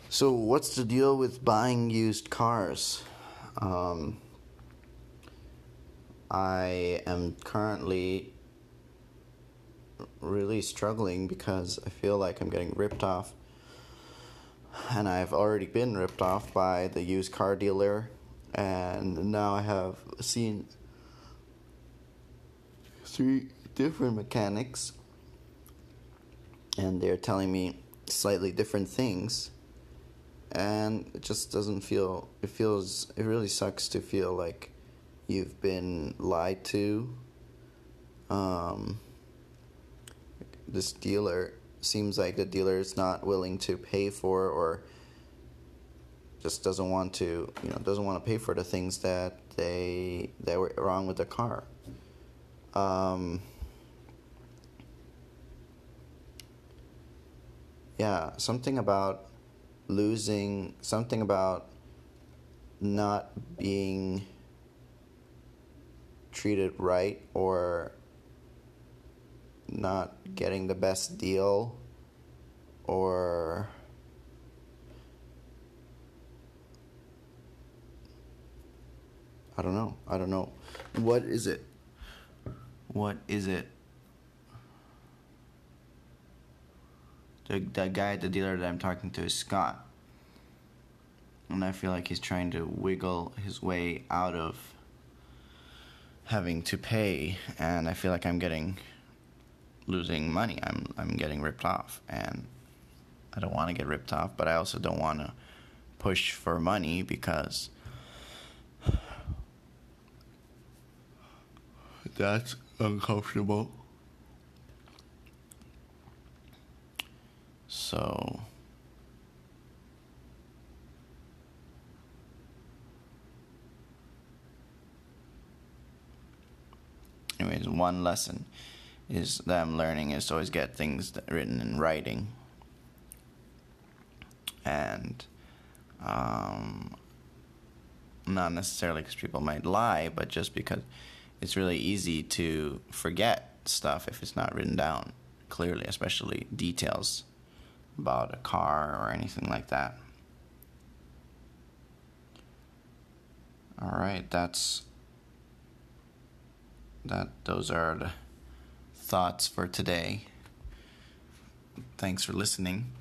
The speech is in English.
So, what's the deal with buying used cars? Um, I am currently really struggling because I feel like I'm getting ripped off, and I've already been ripped off by the used car dealer, and now I have seen three different mechanics, and they're telling me slightly different things. And it just doesn't feel, it really sucks to feel like you've been lied to. Um, this dealer seems like the dealer is not willing to pay for, or just doesn't want to, doesn't want to pay for the things that were wrong with the car. Yeah, something about something about not being treated right, or not getting the best deal, or I don't know. What is it? The guy at the dealer that I'm talking to is Scott. And I feel like he's trying to wiggle his way out of having to pay, and I feel like I'm losing money. I'm getting ripped off, and I don't want to get ripped off, but I also don't want to push for money because that's uncomfortable. So anyways, one lesson is that I'm learning is to always get things written in writing. And not necessarily because people might lie, but just because it's really easy to forget stuff if it's not written down clearly, especially details about a car or anything like that. All right, those are the thoughts for today. Thanks for listening.